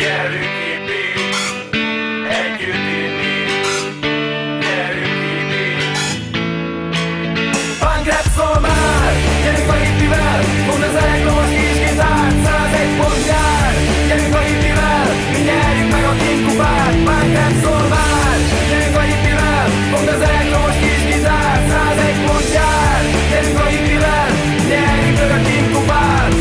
Gyerünk hippi, együtt inni. Gyerünk hippi. Punk rap szól már, gyerünk a hippivel, mondd az elektromos kis gitárt, 101 pont jár. Gyerünk a hippivel, mi nyerjük meg a King kupát. Punk rap szól már, gyerünk a hippivel, mondd az elektromos kis gitárt, 101 pont jár. Gyerünk a hippivel, nyerjük meg a King kupát.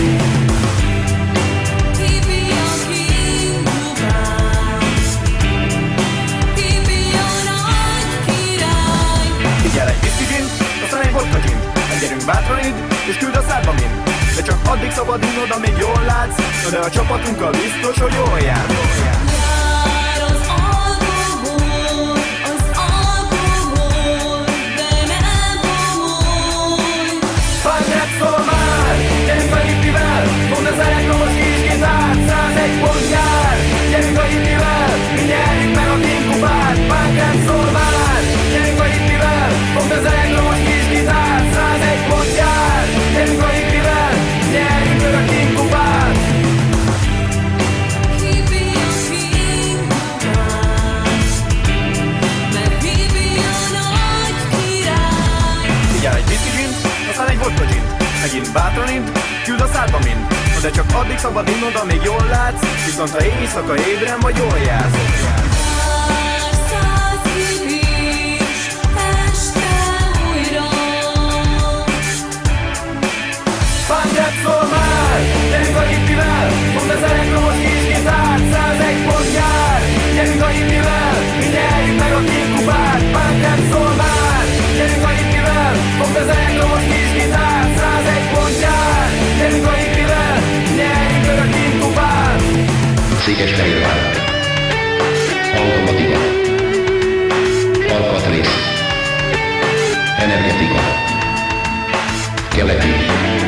Gyerünk bátran id, és küld a szádba mind. De csak addig szabad innod, amíg jól látsz. Na de a csapatunkkal biztos, hogy jól jár. Jár az alkohol, de nem komoly. Punk rap szól már, gyerünk a hippivel, mondd az elektromos kis gitárt, 101 pont jár. Gyerünk a hippivel, mi nyerjük meg a King kupát. Punk rap szól már, gyerünk a hippivel, mondd az elektromos kis gitárt, 101 pont jár. Gyerünk a hippivel, nyerjük meg a King kupát. Hippi a King kupát, mert hippi a nagy király. Vigyál egy whisky gin, aztán egy vodka gin. Megint bátran ind, küld a szádba mind. De csak addig szabad innod, amíg jól látsz. Viszont ha éjszaka ébren vagy, jól jársz. Pár száz hippis, este újra. Punk rap szól már, gyerünk a hippivel, mondd az elektromos kis gitárt, 101 pont jár. Gyerünk a hippivel, mi nyerjük meg a King kupát. Punk rap szól már, gyerünk a hippivel, mondd az elektromos kis gitárt, 101 pont jár. Gyerünk a hippivel, nyerjük meg a King kupát. Székesfehérvár. Automatika. Alkatrész. Energetika. Keleti.